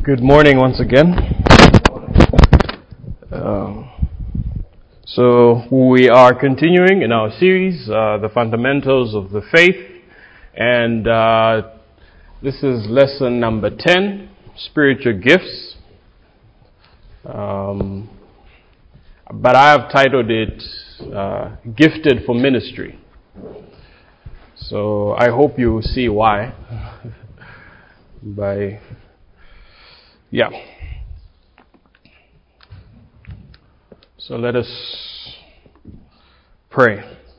Good morning once again. So we are continuing in our series, The Fundamentals of the Faith, and this is lesson number 10, Spiritual Gifts. But I have titled it Gifted for Ministry. So I hope you see why. So let us pray.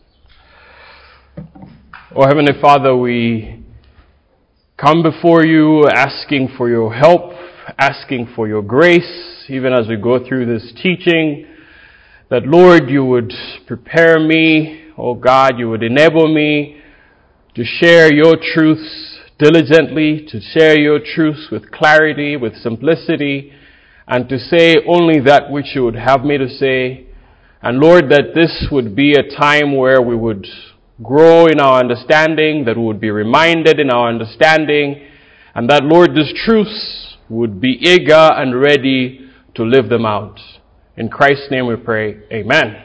Oh Heavenly Father, we come before you asking for your help, asking for your grace, even as we go through this teaching, that Lord, you would prepare me, oh God, you would enable me to share your truths diligently, to share your truths with clarity, with simplicity, and to say only that which you would have me to say. And Lord, that this would be a time where we would grow in our understanding, that we would be reminded in our understanding, and that, Lord, these truths would be eager and ready to live them out. In Christ's name we pray, amen.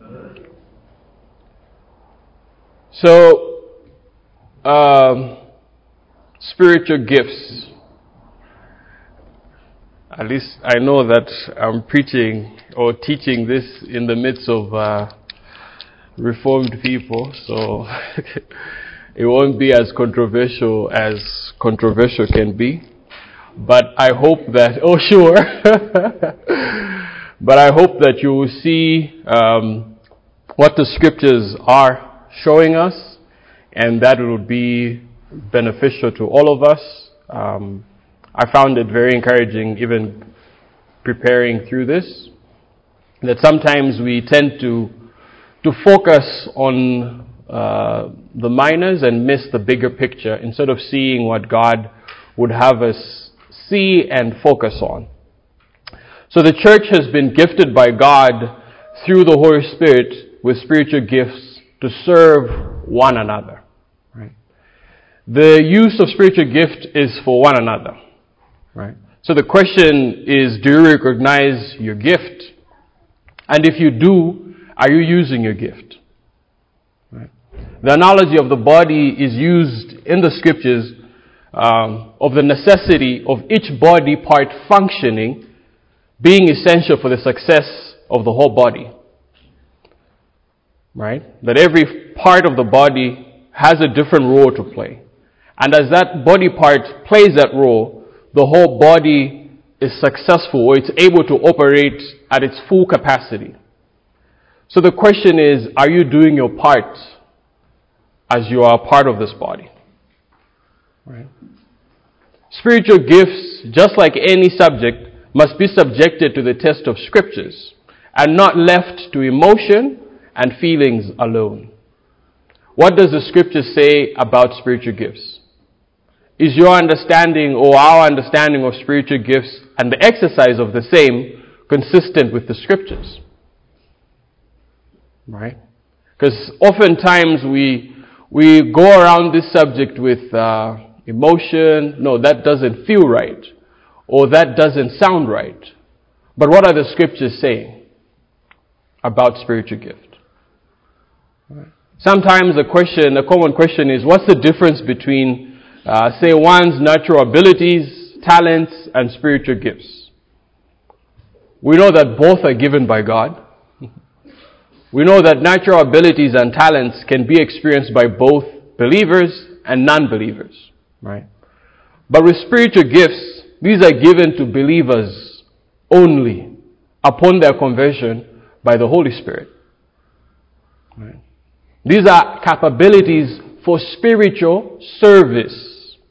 So, spiritual gifts. At least I know that I'm preaching or teaching this in the midst of Reformed people, so it won't be as controversial can be. But I hope that, but I hope that you will see what the scriptures are showing us, and that it will be beneficial to all of us. I found it very encouraging, even preparing through this, that sometimes we tend to focus on the minors and miss the bigger picture instead of seeing what God would have us see and focus on. So the church has been gifted by God through the Holy Spirit with spiritual gifts to serve one another. Right? The use of spiritual gift is for one another. Right? So the question is, do you recognize your gift? And if you do, are you using your gift? Right? The analogy of the body is used in the scriptures of the necessity of each body part functioning being essential for the success of the whole body. Right? That every part of the body has a different role to play. And as that body part plays that role, the whole body is successful, or it's able to operate at its full capacity. So the question is, are you doing your part as you are a part of this body? Right? Spiritual gifts, just like any subject, must be subjected to the test of scriptures and not left to emotion and feelings alone. What does the scripture say about spiritual gifts? Is your understanding or our understanding of spiritual gifts and the exercise of the same consistent with the scriptures? Right? Because oftentimes we go around this subject with emotion. No, that doesn't feel right. Or that doesn't sound right. But what are the scriptures saying about spiritual gift? Right. Sometimes a common question is, what's the difference between say one's natural abilities, talents, and spiritual gifts? We know that both are given by God. We know that natural abilities and talents can be experienced by both believers and non-believers, right? But with spiritual gifts, these are given to believers only upon their conversion by the Holy Spirit. Right? These are capabilities for spiritual service.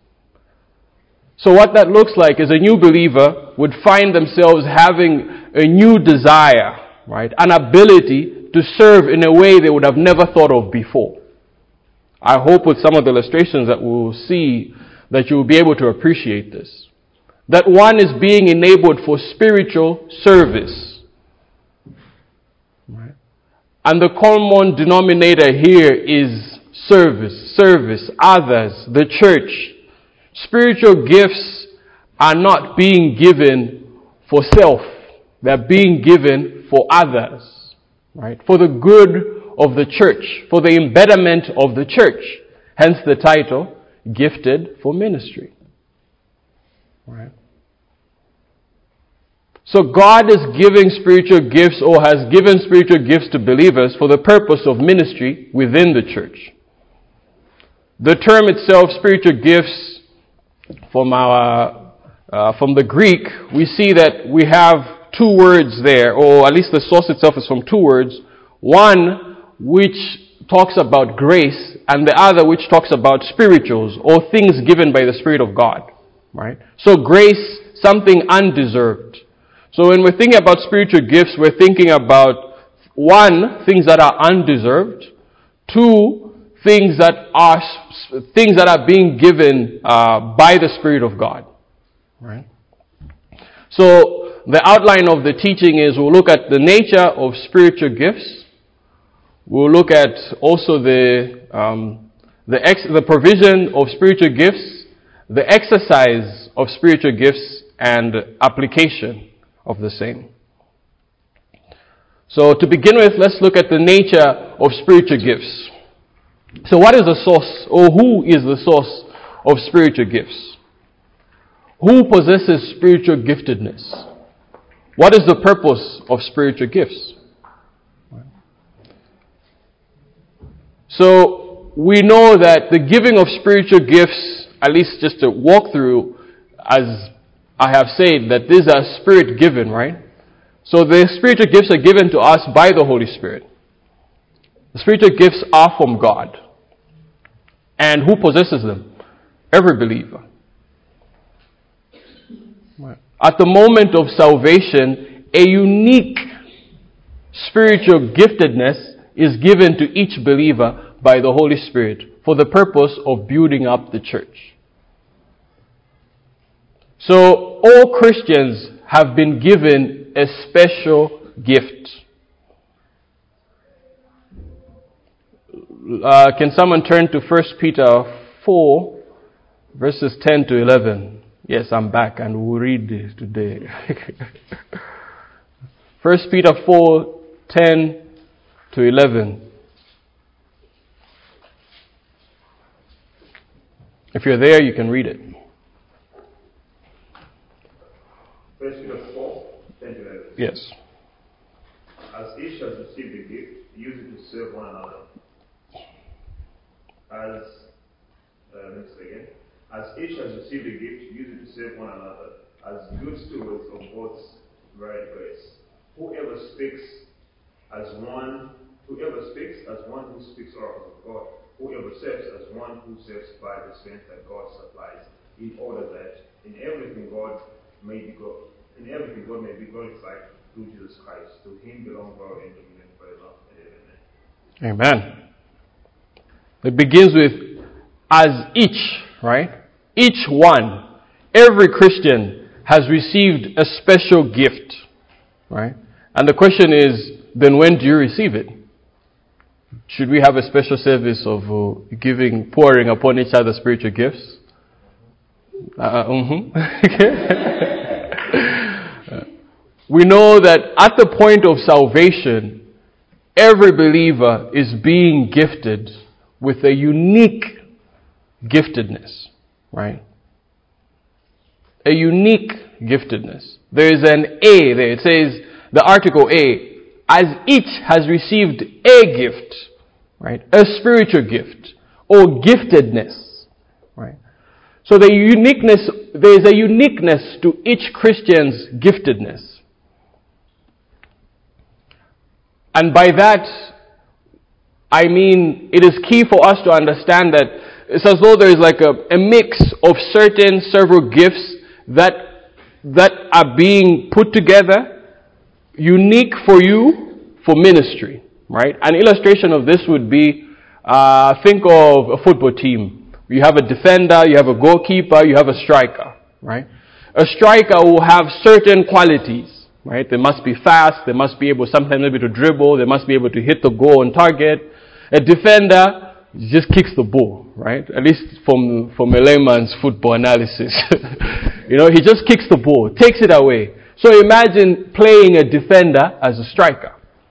So what that looks like is a new believer would find themselves having a new desire, right? An ability to serve in a way they would have never thought of before. I hope with some of the illustrations that we will see that you will be able to appreciate this. That one is being enabled for spiritual service. Right? And the common denominator here is service, others, the church. Spiritual gifts are not being given for self. They're being given for others, right? For the good of the church, for the embetterment of the church. Hence the title, Gifted for Ministry. Right? So God is giving spiritual gifts, or has given spiritual gifts to believers for the purpose of ministry within the church. The term itself, spiritual gifts, from the Greek, we see that we have two words there, or at least the source itself is from two words. One which talks about grace, and the other which talks about spirituals, or things given by the Spirit of God. Right? So grace, something undeserved. So when we're thinking about spiritual gifts, we're thinking about, one, things that are undeserved. Two, things that are being given by the Spirit of God. Right? So the outline of the teaching is we'll look at the nature of spiritual gifts. We'll look at also the provision of spiritual gifts, the exercise of spiritual gifts, and application of the same. So to begin with, let's look at the nature of spiritual gifts. So what is the source, or who is the source of spiritual gifts? Who possesses spiritual giftedness? What is the purpose of spiritual gifts? So we know that the giving of spiritual gifts, at least just to walk through, as I have said, that these are Spirit given, right? So the spiritual gifts are given to us by the Holy Spirit. The spiritual gifts are from God. And who possesses them? Every believer. At the moment of salvation, a unique spiritual giftedness is given to each believer by the Holy Spirit for the purpose of building up the church. So all Christians have been given a special gift. Can someone turn to 1 Peter 4, verses 10 to 11? Yes, I'm back and we'll read this today. 1 Peter 4, 10 to 11. If you're there, you can read it. 1 Peter 4, 10 to 11. Yes. As each has received a gift, use it to serve one another. As each has received a gift, use it to serve one another, as good stewards of God's varied grace. Whoever speaks as one who speaks oracles of God. Whoever serves as one who serves by the strength that God supplies, in order that in everything God may be glorified through Jesus Christ. To him belong glory and dominion forever and ever. Amen. It begins with as each, right? Each one, every Christian has received a special gift, right? And the question is, then when do you receive it? Should we have a special service of pouring upon each other spiritual gifts? We know that at the point of salvation, every believer is being gifted with a unique giftedness, right? A unique giftedness. There is an A there. It says, the article A, as each has received a gift, right? A spiritual gift or giftedness, right? So there is a uniqueness to each Christian's giftedness. And by that, I mean, it is key for us to understand that it's as though there is like a mix of several gifts that are being put together, unique for you for ministry, right? An illustration of this would be, think of a football team. You have a defender, you have a goalkeeper, you have a striker, right? A striker will have certain qualities, right? They must be fast, they must be able sometimes maybe to dribble, they must be able to hit the goal on target. A defender he just kicks the ball, right? At least from a layman's football analysis. He just kicks the ball, takes it away. So imagine playing a defender as a striker.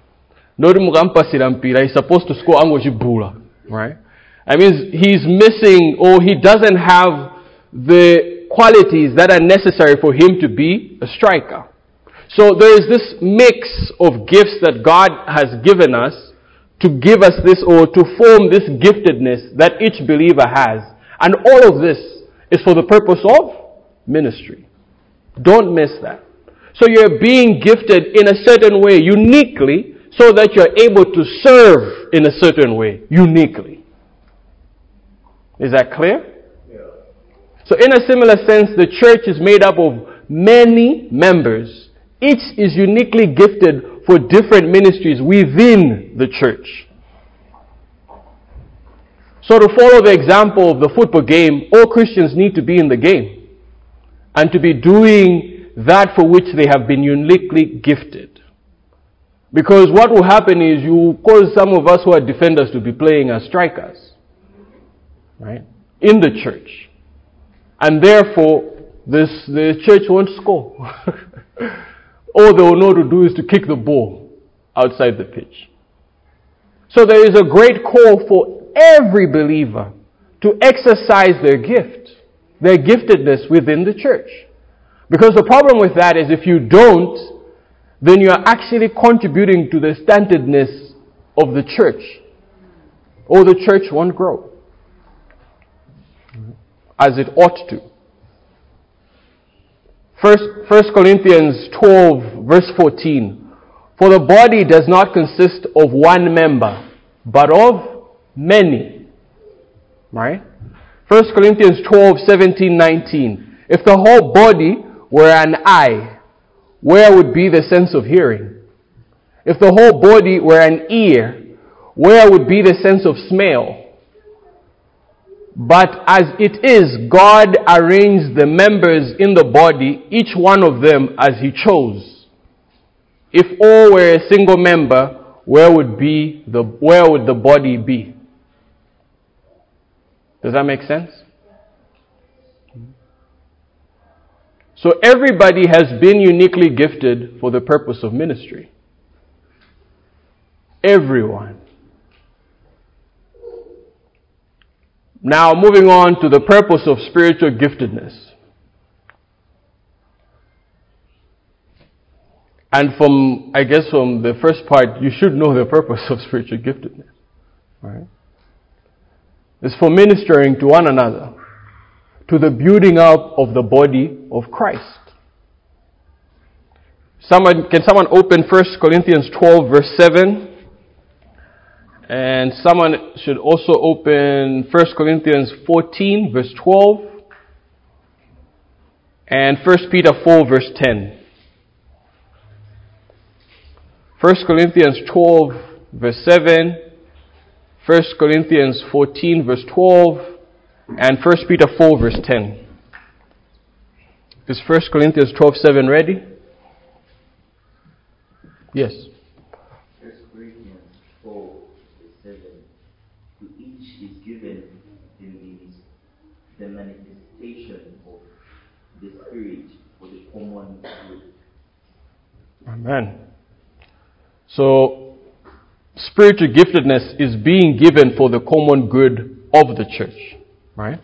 He's supposed to score angojibula, right? I mean, he's missing, or he doesn't have the qualities that are necessary for him to be a striker. So there is this mix of gifts that God has given us to give us this, or to form this giftedness that each believer has. And all of this is for the purpose of ministry. Don't miss that. So you're being gifted in a certain way, uniquely, so that you're able to serve in a certain way, uniquely. Is that clear? Yeah. So in a similar sense, the church is made up of many members. Each is uniquely gifted for different ministries within the church. So to follow the example of the football game, all Christians need to be in the game and to be doing that for which they have been uniquely gifted. Because what will happen is you cause some of us who are defenders to be playing as strikers, right, in the church. And therefore, the church won't score. All they will know to do is to kick the ball outside the pitch. So there is a great call for every believer to exercise their gift, their giftedness within the church. Because the problem with that is if you don't, then you are actually contributing to the stunted of the church, or the church won't grow as it ought to. First Corinthians 12 verse 14. For the body does not consist of one member, but of many. Right? 1 Corinthians 12, 17, 19. If the whole body were an eye, where would be the sense of hearing? If the whole body were an ear, where would be the sense of smell? But as it is, God arranged the members in the body, each one of them as He chose. If all were a single member, where would the body be? Does that make sense? So everybody has been uniquely gifted for the purpose of ministry. Everyone. Now, moving on to the purpose of spiritual giftedness. And from the first part, you should know the purpose of spiritual giftedness. Right? It's for ministering to one another, to the building up of the body of Christ. Can someone open 1 Corinthians 12 verse 7? And someone should also open 1 Corinthians 14 verse 12 and 1 Peter 4 verse 10. 1 Corinthians 12 verse 7, 1 Corinthians 14 verse 12, and 1 Peter 4 verse 10. Is 1 Corinthians 12:7 ready? Yes. 1 Corinthians 12 verse 7. To each is given in the manifestation of the Spirit for the common good. Amen. So, spiritual giftedness is being given for the common good of the church. Right?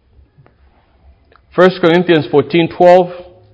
1 Corinthians 14:12.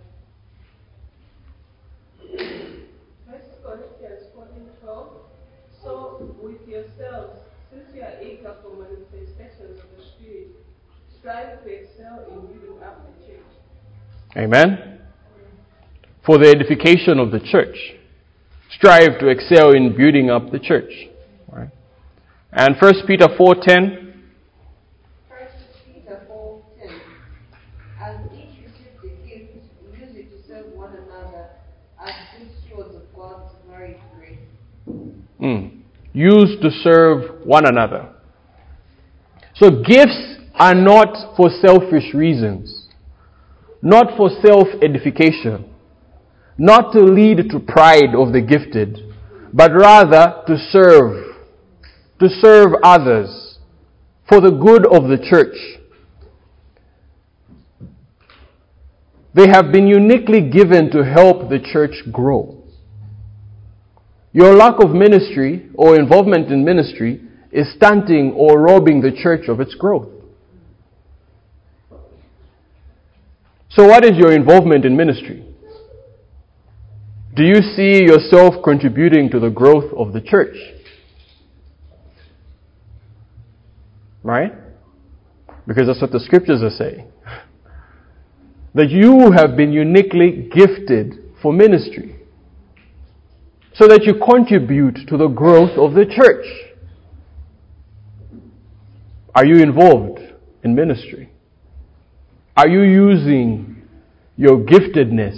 1 Corinthians 14:12. So with yourselves, since you are eager for manifestations of the Spirit, strive to excel in building up the church. Amen. For the edification of the church. Strive to excel in building up the church. Right? And 1 Peter 4:10. 1 Peter 4:10. As each receives the gift, use it to serve one another as good stewards of God's varied grace. Used to serve one another. So gifts are not for selfish reasons. Not for self-edification. Not to lead to pride of the gifted, but rather to serve others, for the good of the church. They have been uniquely given to help the church grow. Your lack of ministry or involvement in ministry is stunting or robbing the church of its growth. So what is your involvement in ministry? Do you see yourself contributing to the growth of the church? Right? Because that's what the scriptures are saying. That you have been uniquely gifted for ministry, so that you contribute to the growth of the church. Are you involved in ministry? Are you using your giftedness?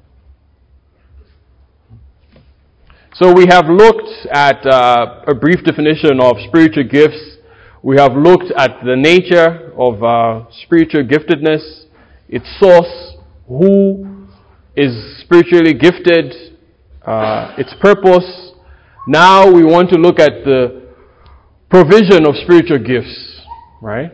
So we have looked at a brief definition of spiritual gifts. We have looked at the nature of spiritual giftedness, its source, who is spiritually gifted, its purpose. Now we want to look at the provision of spiritual gifts, right?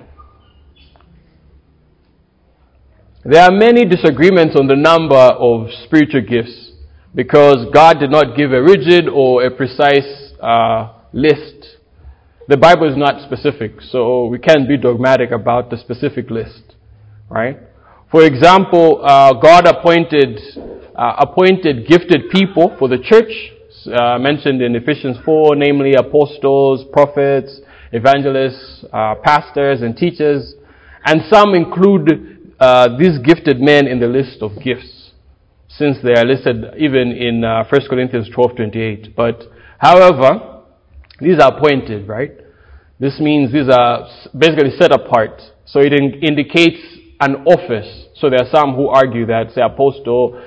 There are many disagreements on the number of spiritual gifts because God did not give a rigid or a precise list. The Bible is not specific, so we can't be dogmatic about the specific list, right? For example, God appointed gifted people for the church, mentioned in Ephesians 4, namely apostles, prophets, evangelists, pastors, and teachers. And some include these gifted men in the list of gifts, since they are listed even in 1 Corinthians 12:28. But, however, these are appointed, right? This means these are basically set apart. So it indicates an office. So there are some who argue that, say, apostle,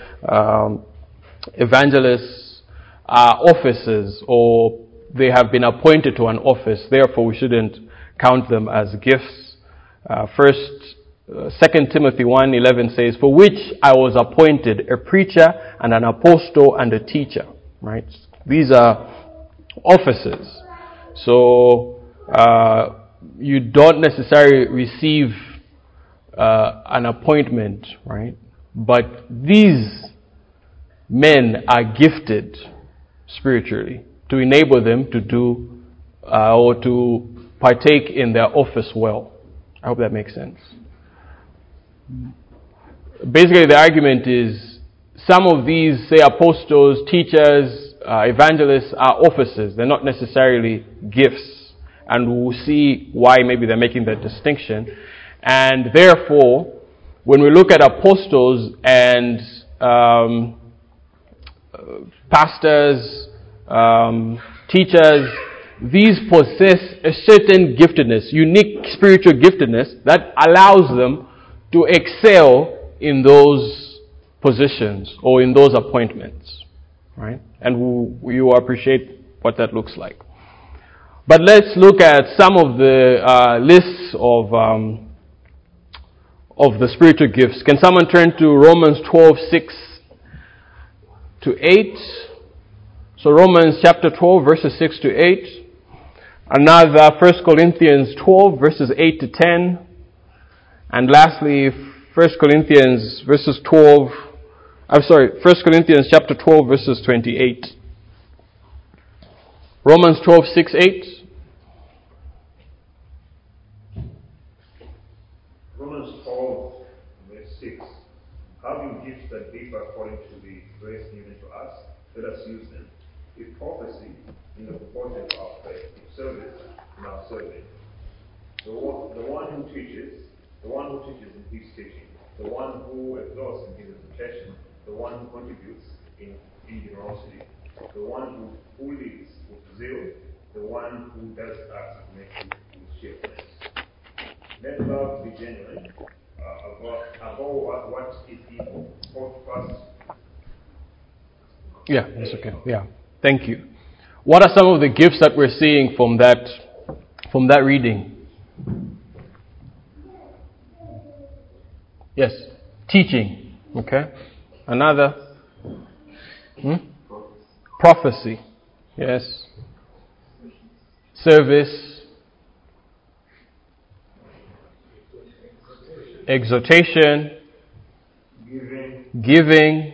evangelists are offices, or they have been appointed to an office. Therefore, we shouldn't count them as gifts. 2 Timothy 1:11 says, "For which I was appointed a preacher and an apostle and a teacher." Right? These are offices. So you don't necessarily receive an appointment, right? But these men are gifted spiritually to enable them to do or to partake in their office well. I hope that makes sense. Basically, the argument is some of these, say, apostles, teachers, evangelists are offices. They're not necessarily gifts. And we'll see why maybe they're making that distinction. And therefore, when we look at apostles and pastors, teachers, these possess a certain giftedness, unique spiritual giftedness that allows them to excel in those positions or in those appointments, right? And we will appreciate what that looks like. But let's look at some of the lists of the spiritual gifts. Can someone turn to Romans 12:6-8? So Romans chapter 12, verses 6-8. Another 1 Corinthians 12, verses 8-10. And lastly, 1 Corinthians chapter 12, verses 28. Romans 12:6-8. Romans 12, verse 6. Having gifts that differ according to the grace given to us, let us use them. If prophecy, in the proportion of our faith. If service, in our serving. The one who teaches in his teaching. The one who exhorts in his exhortation. The one who contributes in generosity. The one who leads with zeal. The one who does acts of mercy with cheerfulness. Let love be genuine. Above what is evil. Hold fast. Yeah, that's okay. Yeah, thank you. What are some of the gifts that we're seeing from that reading? Yes, teaching. Okay. Another? Prophecy. Yes. Service. exhortation, giving,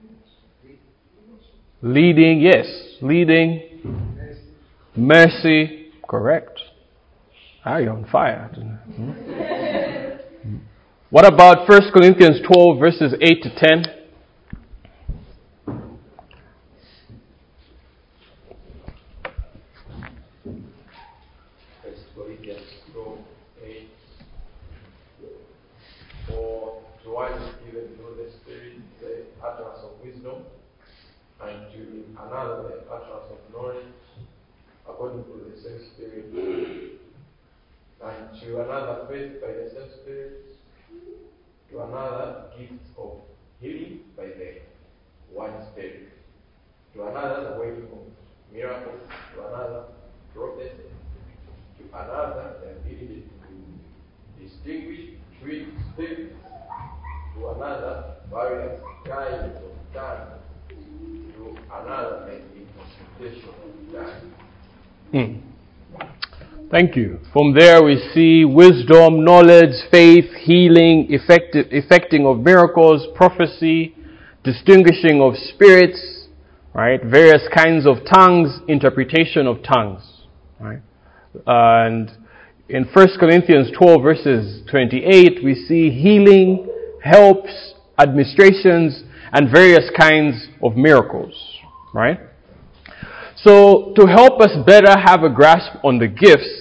leading, yes, leading, mercy, correct. You're on fire. What about 1 Corinthians 12 verses 8 to 10? For to one is given through the Spirit the utterance of wisdom, and to another the utterance of knowledge, according to the same Spirit, and to another faith by the same Spirit, to another gifts of healing by the one Spirit, to another the working of miracles, to another prophecy, to another the ability to distinguish between spirits, to another various kinds of tongues, to another the interpretation of tongues. Thank you. From there we see wisdom, knowledge, faith, healing, effecting of miracles, prophecy, distinguishing of spirits, right? Various kinds of tongues, interpretation of tongues, right? And in 1 Corinthians 12 verses 28, we see healing, helps, administrations, and various kinds of miracles, right? So to help us better have a grasp on the gifts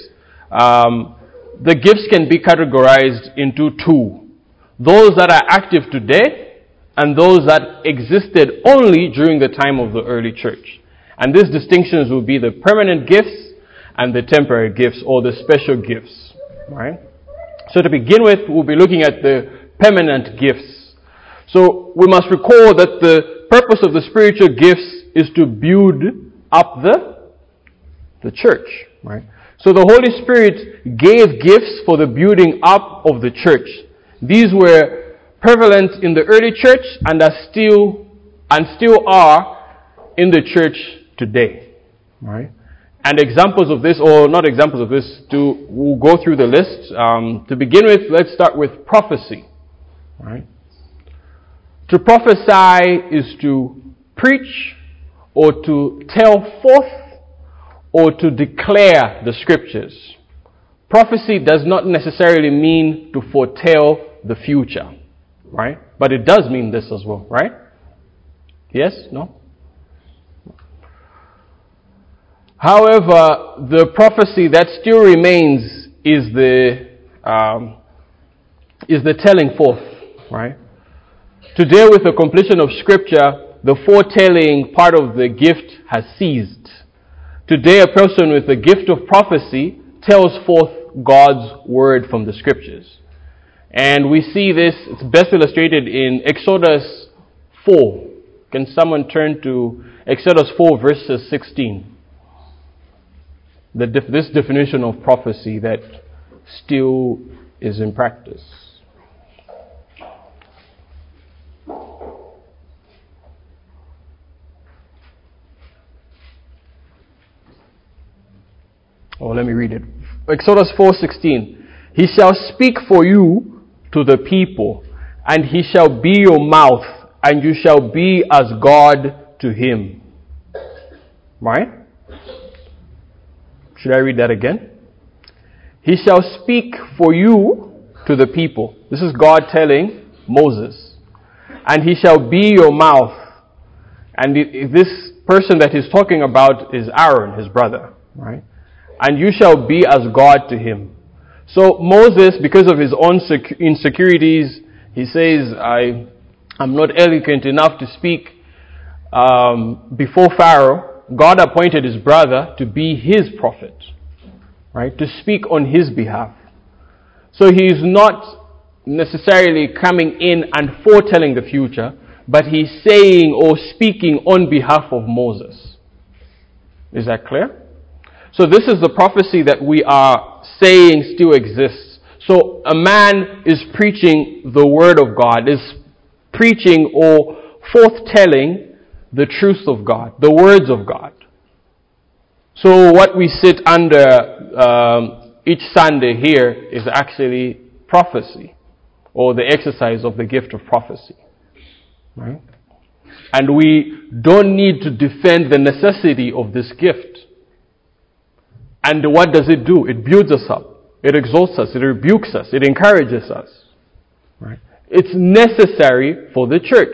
can be categorized into two. Those that are active today and those that existed only during the time of the early church. And these distinctions will be the permanent gifts and the temporary gifts or the special gifts. Right? So to begin with, we'll be looking at the permanent gifts. So we must recall that the purpose of the spiritual gifts is to build up the church. Right? So the Holy Spirit gave gifts for the building up of the church. These were prevalent in the early church and still are in the church today. Right? And examples of this, or not examples of this, we'll go through the list. To begin with, let's start with prophecy. Right? To prophesy is to preach or to tell forth or to declare the scriptures. Prophecy does not necessarily mean to foretell the future, right? But it does mean this as well, right? Yes? No? However, the prophecy that still remains is the telling forth, right? Today, with the completion of scripture, the foretelling part of the gift has ceased. Today, a person with the gift of prophecy tells forth God's word from the scriptures. And we see this, it's best illustrated in Exodus 4. Can someone turn to Exodus 4 verses 16? This definition of prophecy that still is in practice. Let me read it. Exodus 4:16. He shall speak for you to the people, and he shall be your mouth, and you shall be as God to him. Right? Should I read that again? He shall speak for you to the people. This is God telling Moses. And he shall be your mouth. And this person that he's talking about is Aaron, his brother. Right? And you shall be as God to him. So Moses, because of his own insecurities, he says, I'm not eloquent enough to speak before Pharaoh. God appointed his brother to be his prophet, right? To speak on his behalf. So he is not necessarily coming in and foretelling the future, but he's saying or speaking on behalf of Moses. Is that clear? So this is the prophecy that we are saying still exists. So a man is preaching the word of God, is preaching or forthtelling the truth of God, the words of God. So what we sit under each Sunday here is actually prophecy. or the exercise of the gift of prophecy. Right? And we don't need to defend the necessity of this gift. And what does it do? It builds us up. It exalts us. It rebukes us. It encourages us. Right? It's necessary for the church.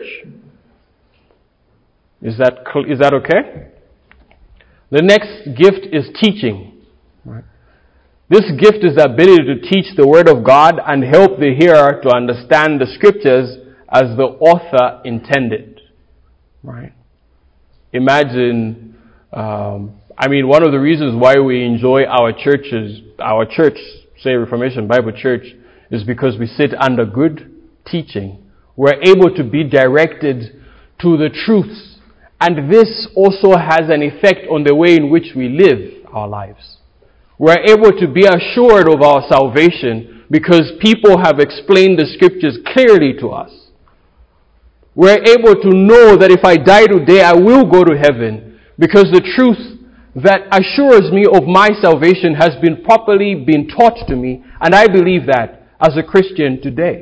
Is that okay? The next gift is teaching. Right? This gift is the ability to teach the Word of God and help the hearer to understand the Scriptures as the author intended. Right? Imagine, one of the reasons why we enjoy our church, say Reformation Bible Church, is because we sit under good teaching. We're able to be directed to the truths. And this also has an effect on the way in which we live our lives. We're able to be assured of our salvation because people have explained the Scriptures clearly to us. We're able to know that if I die today, I will go to heaven because the truth that assures me of my salvation has been properly taught to me, and I believe that as a Christian today.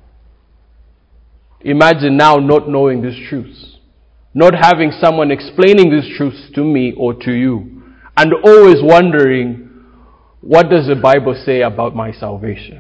Imagine now not knowing these truths, not having someone explaining these truths to me or to you, and always wondering, what does the Bible say about my salvation?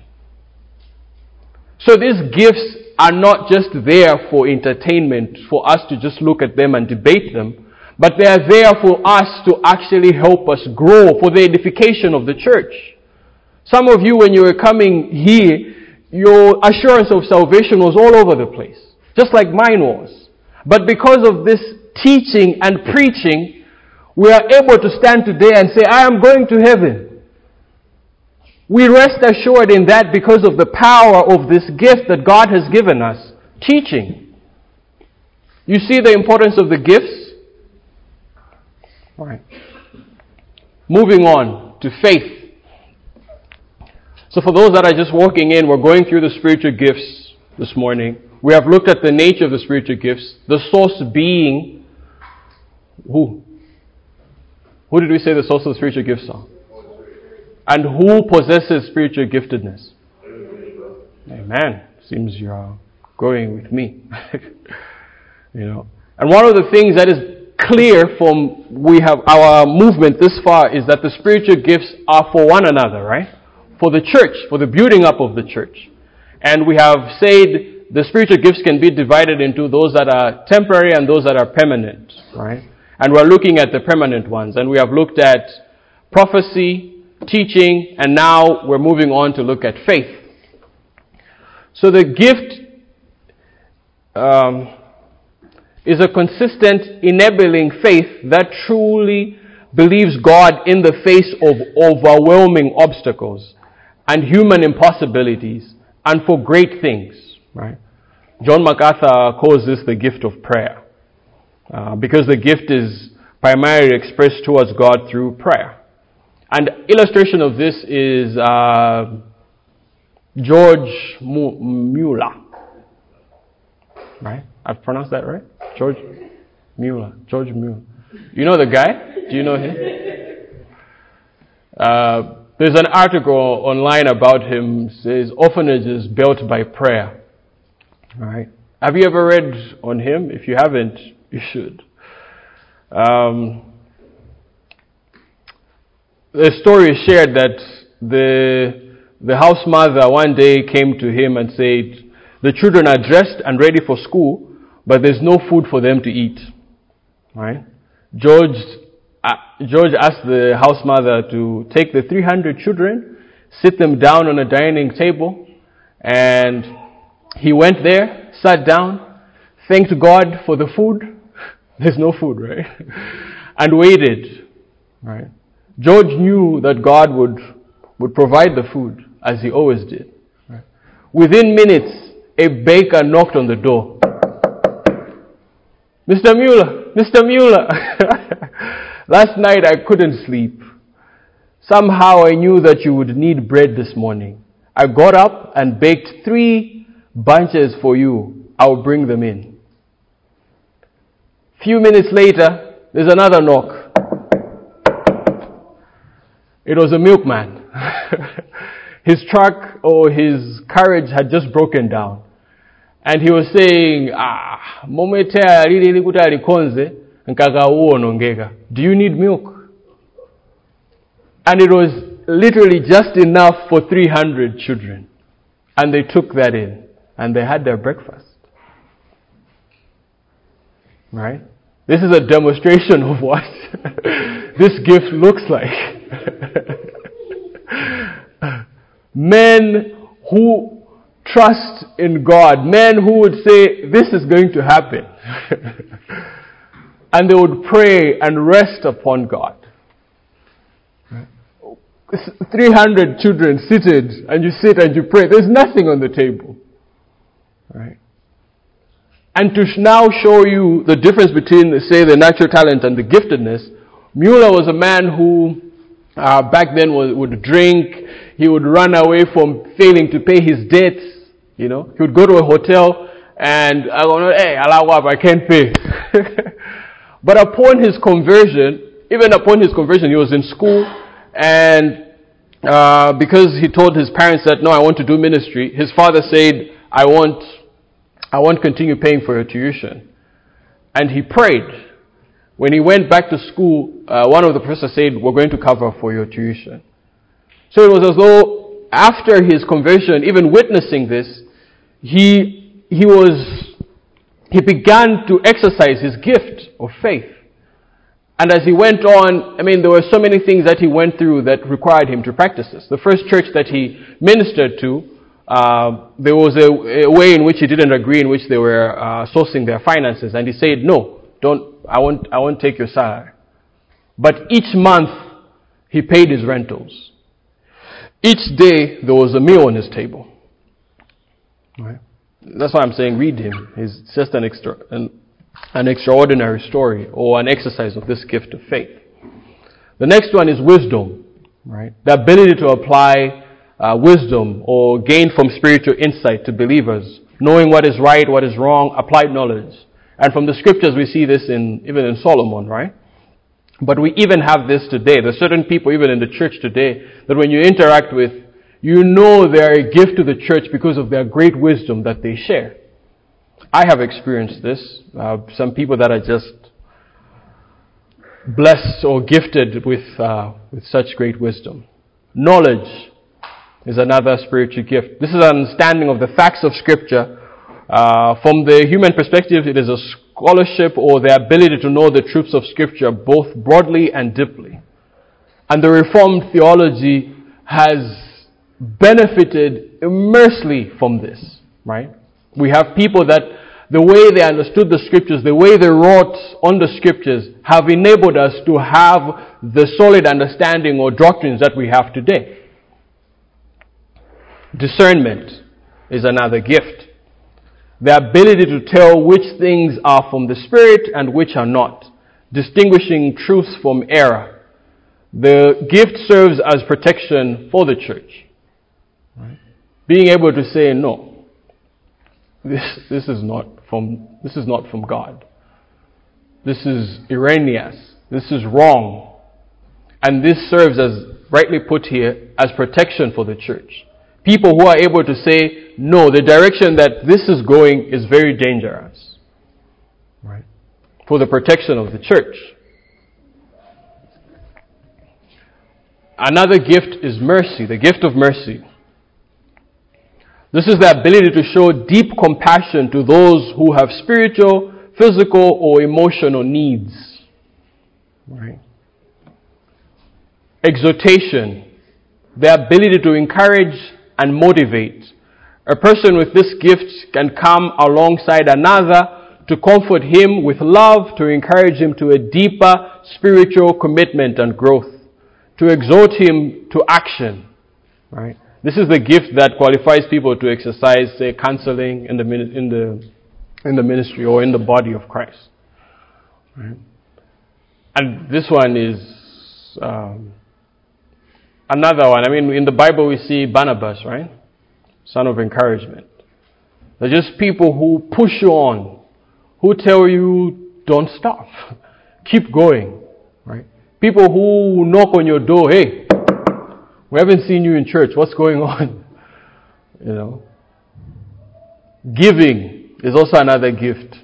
So these gifts are not just there for entertainment, for us to just look at them and debate them, but they are there for us to actually help us grow, for the edification of the church. Some of you, when you were coming here, your assurance of salvation was all over the place, just like mine was. But because of this teaching and preaching, we are able to stand today and say, I am going to heaven. We rest assured in that because of the power of this gift that God has given us, teaching. You see the importance of the gifts? All right. Moving on to faith. So for those that are just walking in, we're going through the spiritual gifts this morning. We have looked at the nature of the spiritual gifts, the source being who? Who did we say the source of the spiritual gifts are? And who possesses spiritual giftedness? Amen. Seems you're going with me. And one of the things that is clear from we have our movement this far is that the spiritual gifts are for one another, right? For the church, for the building up of the church. And we have said the spiritual gifts can be divided into those that are temporary and those that are permanent, right? And we're looking at the permanent ones. And we have looked at prophecy, teaching, and now we're moving on to look at faith. So the gift is a consistent enabling faith that truly believes God in the face of overwhelming obstacles and human impossibilities and for great things, right? John MacArthur calls this the gift of prayer because the gift is primarily expressed towards God through prayer. And illustration of this is George Mueller. Right? I've pronounced that right? George Mueller. You know the guy? Do you know him? There's an article online about him. It says orphanages built by prayer. All right. Have you ever read on him? If you haven't, you should. The story is shared that the house mother one day came to him and said, the children are dressed and ready for school, but there's no food for them to eat. Right? George asked the house mother to take the 300 children, sit them down on a dining table, and he went there, sat down, thanked God for the food. There's no food, right? And waited. Right? George knew that God would provide the food, as he always did. Right? Within minutes, a baker knocked on the door. Mr. Mueller, last night I couldn't sleep. Somehow I knew that you would need bread this morning. I got up and baked 3 bunches for you. I'll bring them in. Few minutes later, there's another knock. It was a milkman. his truck or his carriage had just broken down. And he was saying, do you need milk? And it was literally just enough for 300 children. And they took that in. And they had their breakfast. Right? This is a demonstration of what this gift looks like. Men who trust in God. Men who would say, this is going to happen. And they would pray and rest upon God. 300 children seated, and you sit and you pray. There's nothing on the table. Right? And to now show you the difference between, say, the natural talent and the giftedness, Mueller was a man who back then would drink. He would run away from failing to pay his debts. You know, he would go to a hotel and I can't pay. But upon his conversion, he was in school, and because he told his parents that, no, I want to do ministry, his father said, I won't continue paying for your tuition. And he prayed. When he went back to school, one of the professors said, we're going to cover for your tuition. So it was as though after his conversion, even witnessing this, he began to exercise his gift of faith. And as he went on, there were so many things that he went through that required him to practice this. The first church that he ministered to, there was a way in which he didn't agree, in which they were sourcing their finances, and he said, "No, I won't take your salary." But each month he paid his rentals. Each day there was a meal on his table. Right? That's why I'm saying read him. He's just an extraordinary story, or an exercise of this gift of faith. The next one is wisdom. Right? The ability to apply wisdom or gain from spiritual insight to believers, knowing what is right, what is wrong, applied knowledge. And from the scriptures we see this even in Solomon, right? But we even have this today. There's certain people even in the church today that when you interact with, you know they're a gift to the church because of their great wisdom that they share. I have experienced this. Some people that are just blessed or gifted with such great wisdom. Knowledge is another spiritual gift. This is an understanding of the facts of Scripture. From the human perspective, it is a scholarship or the ability to know the truths of Scripture both broadly and deeply. And the Reformed theology has benefited immensely from this, right? We have people that the way they understood the Scriptures, the way they wrote on the Scriptures, have enabled us to have the solid understanding or doctrines that we have today. Discernment is another gift. The ability to tell which things are from the Spirit and which are not. Distinguishing truths from error. The gift serves as protection for the church. Right? Being able to say, no, this is not from God. This is erroneous. This is wrong. And this serves, as rightly put here, as protection for the church. People who are able to say, no, the direction that this is going is very dangerous. Right? For the protection of the church. Another gift is mercy, the gift of mercy. This is the ability to show deep compassion to those who have spiritual, physical, or emotional needs. Right? Exhortation, the ability to encourage and motivate. A person with this gift can come alongside another to comfort him with love, to encourage him to a deeper spiritual commitment and growth, to exhort him to action. Right? This is the gift that qualifies people to exercise, say, counseling in the ministry or in the body of Christ. Right? And this one is another one. In the Bible we see Barnabas, right? Son of encouragement. They're just people who push you on, who tell you don't stop, keep going, right? People who knock on your door, hey, We haven't seen you in church. What's going on? You know. Giving is also another gift.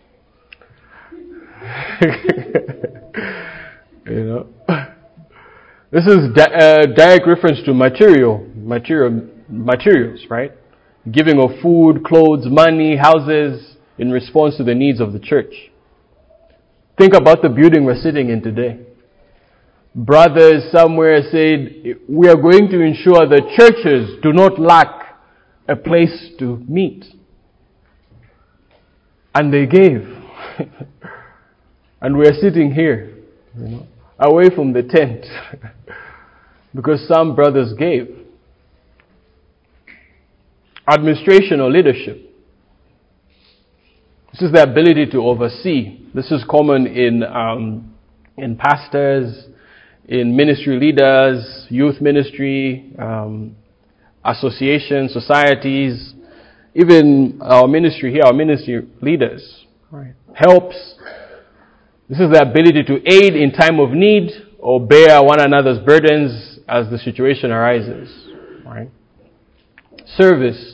You know. This is direct reference to materials, right? Giving of food, clothes, money, houses in response to the needs of the church. Think about the building we're sitting in today. Brothers somewhere said, we are going to ensure the churches do not lack a place to meet. And they gave. And we are sitting here, you know, away from the tent. Because some brothers gave. Administration or leadership. This is the ability to oversee. This is common in pastors, in ministry leaders, youth ministry, associations, societies, even our ministry here, our ministry leaders. Right. Helps. This is the ability to aid in time of need or bear one another's burdens as the situation arises. Right. Service.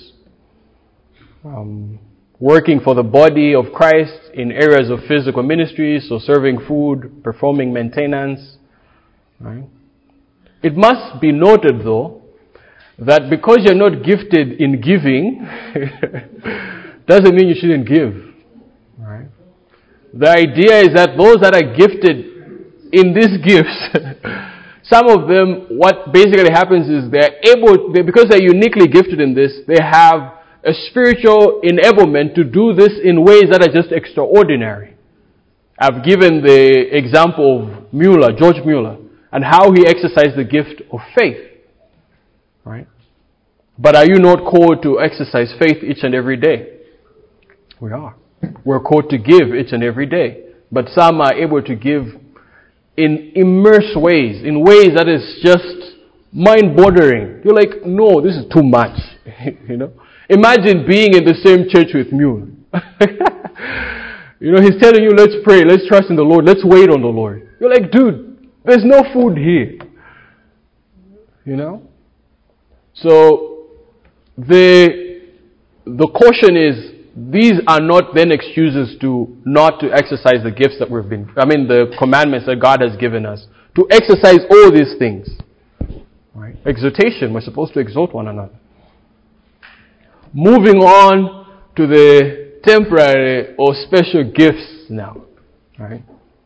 Working for the body of Christ in areas of physical ministry, so serving food, performing maintenance. Right? It must be noted though, that because you're not gifted in giving, doesn't mean you shouldn't give. Right? The idea is that those that are gifted in these gifts, some of them, what basically happens is because they're uniquely gifted in this, they have a spiritual enablement to do this in ways that are just extraordinary. I've given the example of George Mueller, and how he exercised the gift of faith. Right? But are you not called to exercise faith each and every day? We are. We're called to give each and every day. But some are able to give in immersed ways, in ways that is just mind-boggling. You're like, no, this is too much. You know? Imagine being in the same church with Mueller. You know, he's telling you, let's pray, let's trust in the Lord, let's wait on the Lord. You're like, dude, there's no food here. You know? So, the caution is, these are not then excuses not to exercise the gifts that the commandments that God has given us. To exercise all these things. Right? Exhortation, we're supposed to exhort one another. Moving on to the temporary or special gifts now. Right?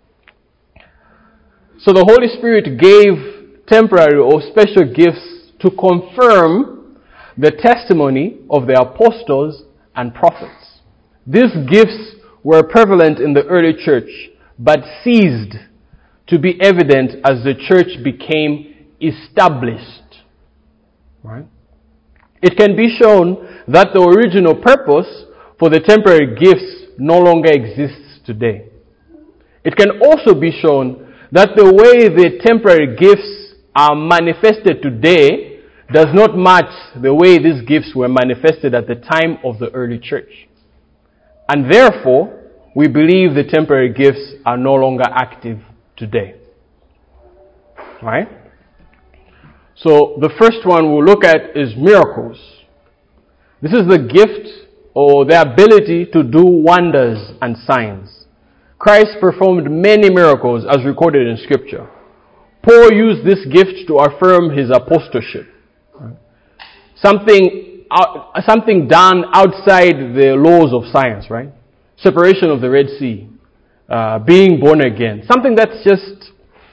So the Holy Spirit gave temporary or special gifts to confirm the testimony of the apostles and prophets. These gifts were prevalent in the early church, but ceased to be evident as the church became established. Right? It can be shown that the original purpose for the temporary gifts no longer exists today. It can also be shown that the way the temporary gifts are manifested today does not match the way these gifts were manifested at the time of the early church. And therefore, we believe the temporary gifts are no longer active today. Right? So the first one we'll look at is miracles. This is the gift or the ability to do wonders and signs. Christ performed many miracles as recorded in Scripture. Paul used this gift to affirm his apostleship. Something done outside the laws of science, right? Separation of the Red Sea, being born again. Something that's just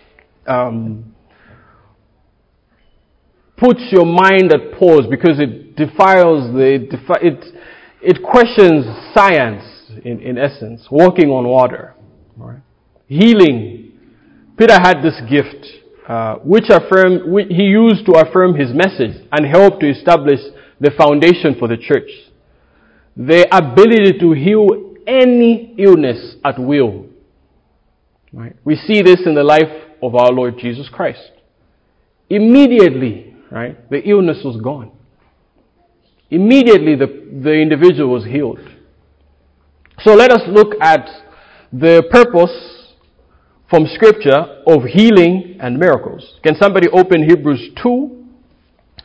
puts your mind at pause because it it questions science in essence. Walking on water, right? Healing. Peter had this gift, which he used to affirm his message and help to establish the foundation for the church. The ability to heal any illness at will. Right? We see this in the life of our Lord Jesus Christ. Immediately, right, the illness was gone. Immediately the individual was healed. So let us look at the purpose from Scripture of healing and miracles. Can somebody open Hebrews 2,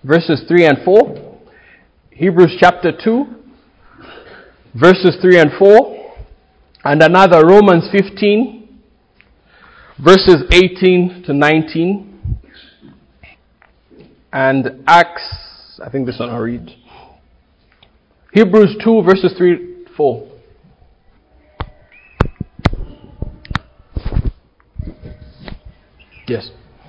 verses 3 and 4. Hebrews chapter 2, verses 3 and 4. And another Romans 15, verses 18 to 19. And Acts, I think this one I'll read. Hebrews 2, verses 3, 4. Yes.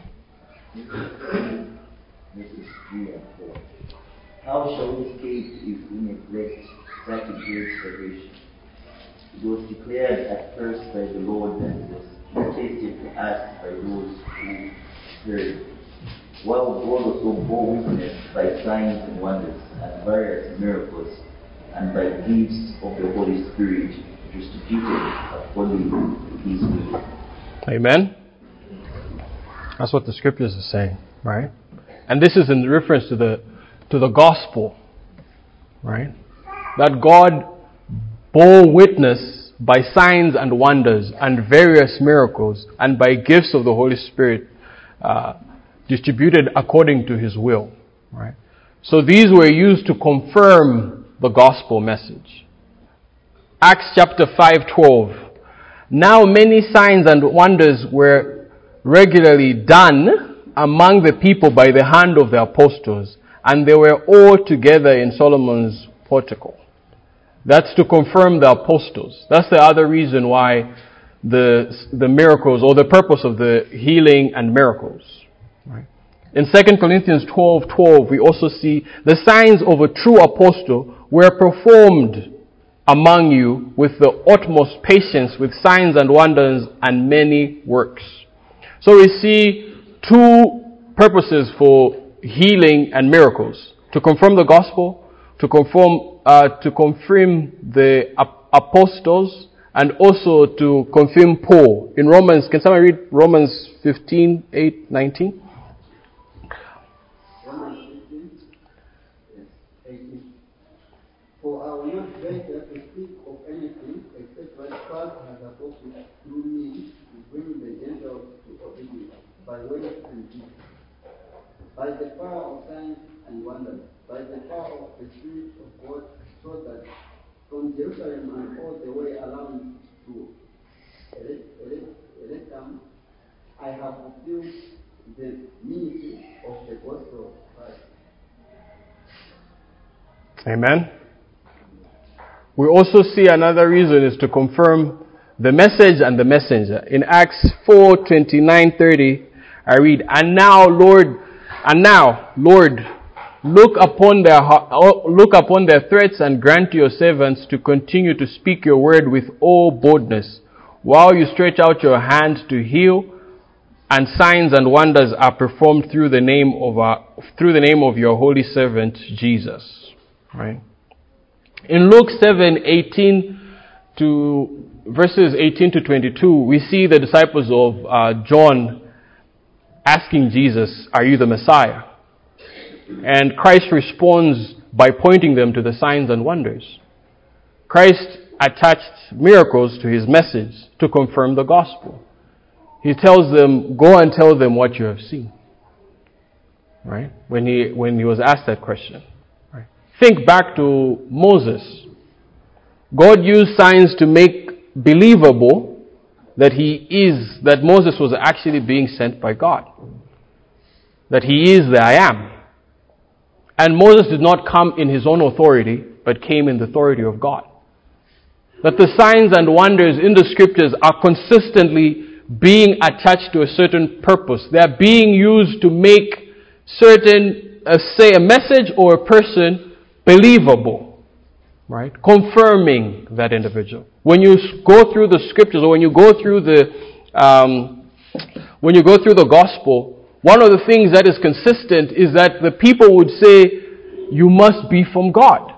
How shall we escape if we neglect such a great salvation? It was declared at first by the Lord and was attested to us by those who heard. While God also bore witness by signs and wonders and various miracles and by gifts of the Holy Spirit distributed according to His will. Amen. That's what the scriptures are saying, right? And this is in reference to the gospel, right? That God bore witness by signs and wonders and various miracles and by gifts of the Holy Spirit distributed according to His will, right? So these were used to confirm the gospel message. Acts chapter 5:12. Now many signs and wonders were regularly done among the people by the hand of the apostles, and they were all together in Solomon's portico. That's to confirm the apostles. That's the other reason why the miracles, or the purpose of the healing and miracles. Right? In 2 Corinthians 12:12, we also see the signs of a true apostle were performed among you with the utmost patience, with signs and wonders and many works. So we see two purposes for healing and miracles: to confirm the gospel, to confirm the apostles, and also to confirm Paul. In Romans, can someone read Romans 15, 8, 19? Romans 15, 18. For I will not venture to speak of anything except what God has accomplished through me to bring the Gentiles to obedience by way and deed, by the power of signs and wonders, by the power of the Spirit of God, so that from Jerusalem and all the way around to Erecam, I have fulfilled the ministry of the gospel of Christ. Amen. We also see another reason is to confirm the message and the messenger. In Acts 4:29-30, I read, And now, Lord, look upon their threats and grant to your servants to continue to speak your word with all boldness, while you stretch out your hand to heal, and signs and wonders are performed through the name of your holy servant Jesus. Right? In Luke 7:18 to verses 18 to 22, we see the disciples of John asking Jesus, "Are you the Messiah?" And Christ responds by pointing them to the signs and wonders. Christ attached miracles to his message to confirm the gospel. He tells them, "Go and tell them what you have seen." Right? When he was asked that question. Right? Think back to Moses. God used signs to make believable that Moses was actually being sent by God. That he is the I am. And Moses did not come in his own authority, but came in the authority of God. That the signs and wonders in the scriptures are consistently being attached to a certain purpose. They are being used to make a message or a person believable. Right? Confirming that individual. When you go through the scriptures, or when you go through the gospel, one of the things that is consistent is that the people would say, "You must be from God."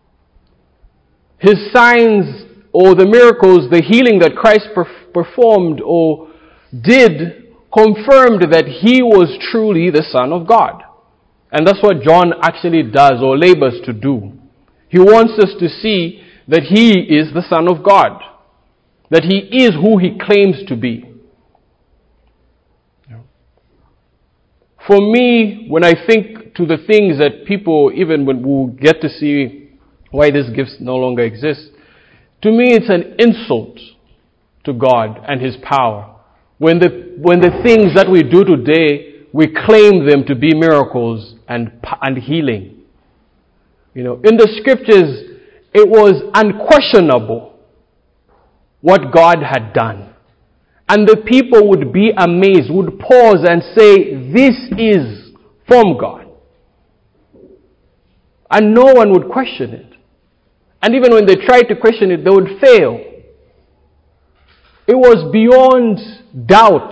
His signs, or the miracles, the healing that Christ performed or did, confirmed that he was truly the Son of God. And that's what John actually does, or labors to do. He wants us to see that he is the Son of God. That he is who he claims to be. for me, when I think to the things that people, even when we'll get to see why these gifts no longer exist, to me it's an insult to God and His power. When the things that we do today, we claim them to be miracles and healing. You know, in the scriptures, it was unquestionable what God had done. And the people would be amazed, would pause and say, this is from God. And no one would question it. And even when they tried to question it, they would fail. It was beyond doubt.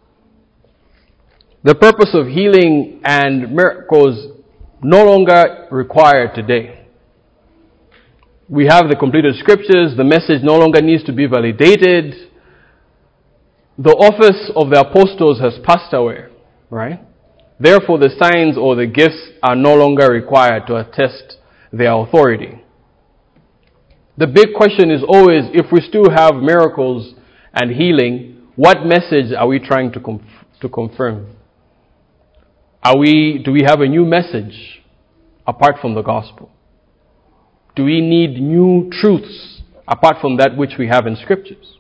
The purpose of healing and miracles no longer required today. We have the completed scriptures. The message no longer needs to be validated. The office of the apostles has passed away, right? Therefore, the signs or the gifts are no longer required to attest their authority. The big question is always, if we still have miracles and healing, what message are we trying to confirm? Do we have a new message apart from the gospel? Do we need new truths apart from that which we have in scriptures?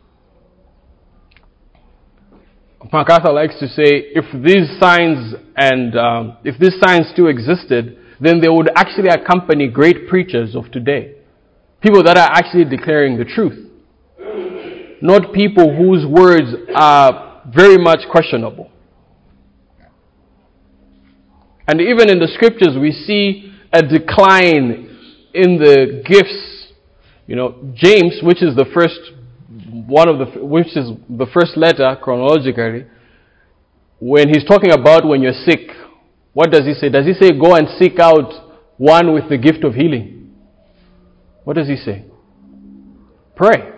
MacArthur likes to say, if these signs still existed, then they would actually accompany great preachers of today. People that are actually declaring the truth. Not people whose words are very much questionable. And even in the scriptures, we see a decline in the gifts. You know, James, which is the first letter chronologically, when he's talking about when you're sick, what does he say? Does he say go and seek out one with the gift of healing? What does he say? Pray.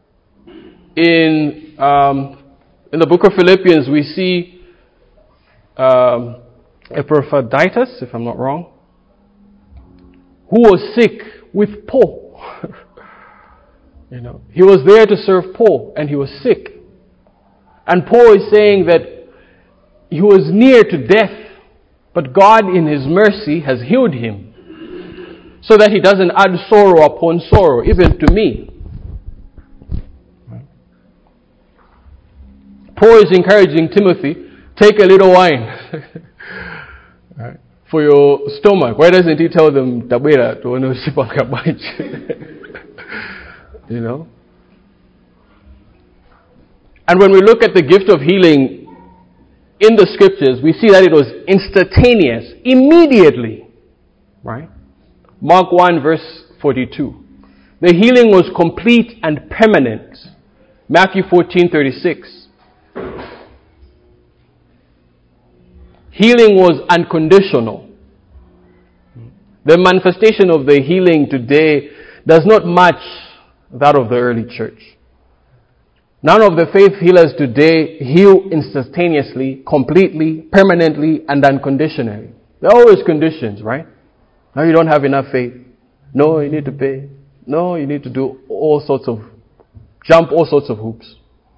In the book of Philippians, we see Epaphroditus, if I'm not wrong, who was sick with Paul. You know, he was there to serve Paul, and he was sick. And Paul is saying that he was near to death, but God in His mercy has healed him, so that He doesn't add sorrow upon sorrow, even to me. Paul is encouraging Timothy, take a little wine for your stomach. Why doesn't he tell them, Tabera, to sip on you know? And when we look at the gift of healing in the scriptures, we see that it was instantaneous, immediately. Right? Mark 1 verse 42. The healing was complete and permanent. Matthew 14:36. Healing was unconditional. The manifestation of the healing today does not match that of the early church. None of the faith healers today heal instantaneously, completely, permanently, and unconditionally. There are always conditions, right? No, you don't have enough faith. No, you need to pay. No, you need to do jump all sorts of hoops.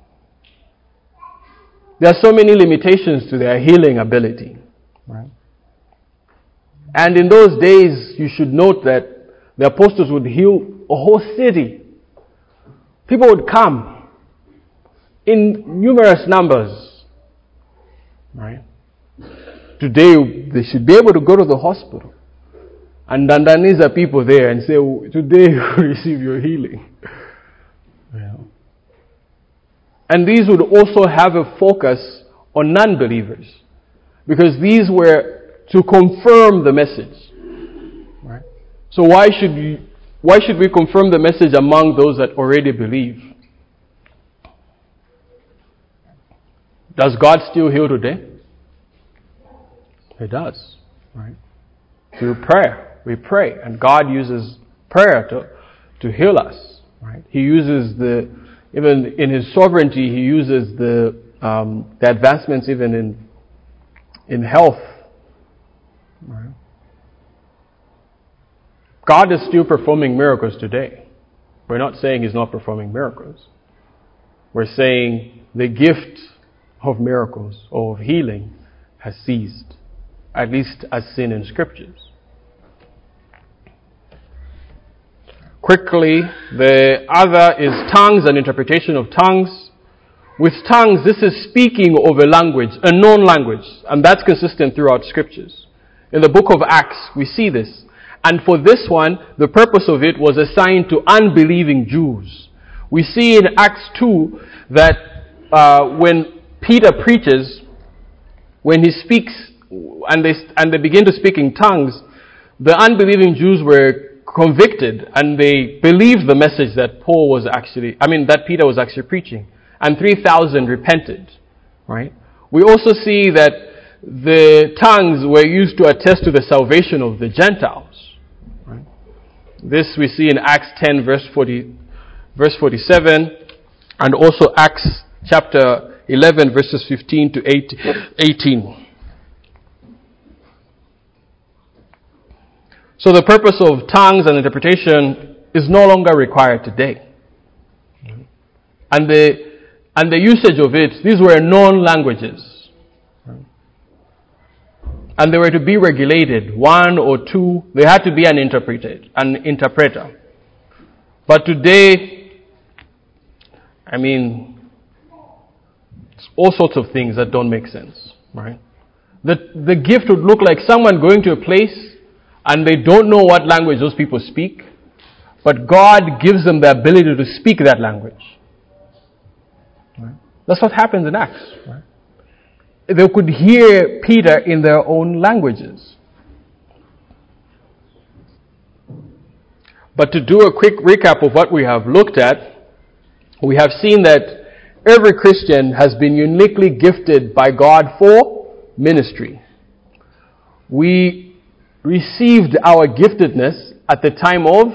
There are so many limitations to their healing ability, right? And in those days, you should note that the apostles would heal a whole city. People would come in numerous numbers, right? Today, they should be able to go to the hospital, and underneath are people there and say, today you receive your healing. You know? And these would also have a focus on non-believers, because these were to confirm the message. Right? So why should we confirm the message among those that already believe? Does God still heal today? He does. Right? Through prayer. We pray, and God uses prayer to heal us. Right? He uses even in His sovereignty, He uses the advancements even in health. Right? God is still performing miracles today. We're not saying He's not performing miracles. We're saying the gift of miracles or of healing has ceased. at least as seen in scriptures. Quickly, the other is tongues and interpretation of tongues. With tongues, this is speaking of a language, a known language, and that's consistent throughout scriptures. In the book of Acts, we see this. And for this one, the purpose of it was assigned to unbelieving Jews. We see in Acts 2 that when Peter preaches, when he speaks and they begin to speak in tongues, the unbelieving Jews were convicted and they believed the message that that Peter was actually preaching. And 3,000 repented, right? We also see that the tongues were used to attest to the salvation of the Gentiles, right? This we see in Acts 10 verse 47, and also Acts chapter 11 verses 15 to 18. So the purpose of tongues and interpretation is no longer required today. And the usage of it, these were known languages. And they were to be regulated, one or two. They had to be an interpreter. But today, it's all sorts of things that don't make sense, right? The gift would look like someone going to a place and they don't know what language those people speak, but God gives them the ability to speak that language. Right? That's what happens in Acts. Right? They could hear Peter in their own languages. But to do a quick recap of what we have looked at, we have seen that every Christian has been uniquely gifted by God for ministry. We received our giftedness at the time of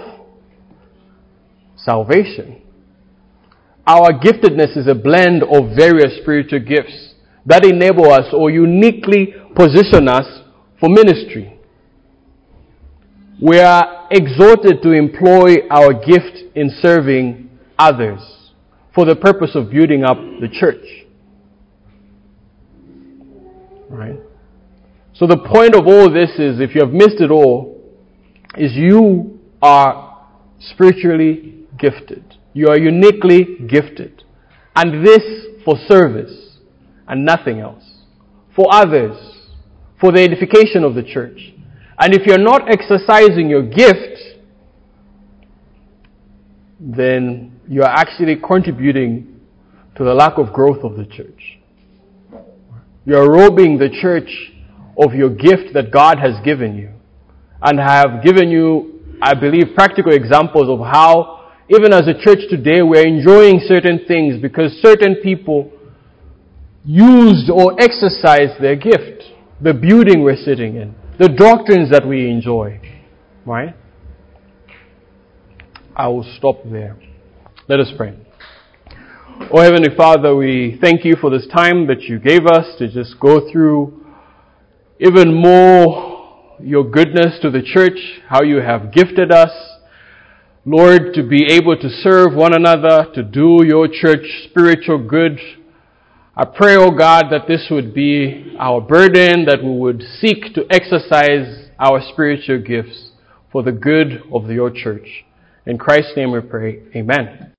salvation. Our giftedness is a blend of various spiritual gifts that enable us or uniquely position us for ministry. We are exhorted to employ our gift in serving others for the purpose of building up the church. Right? So the point of all this is, if you have missed it all, is you are spiritually gifted. You are uniquely gifted. And this for service and nothing else. For others. For the edification of the church. And if you're not exercising your gift, then you are actually contributing to the lack of growth of the church. You are robbing the church of your gift that God has given you. And have given you, I believe, practical examples of how, even as a church today, we're enjoying certain things because certain people used or exercised their gift. The building we're sitting in. The doctrines that we enjoy. Right? I will stop there. Let us pray. Oh Heavenly Father, we thank you for this time that you gave us to just go through even more your goodness to the church, how you have gifted us, Lord, to be able to serve one another, to do your church spiritual good. I pray, oh God, that this would be our burden, that we would seek to exercise our spiritual gifts for the good of your church. In Christ's name we pray, amen.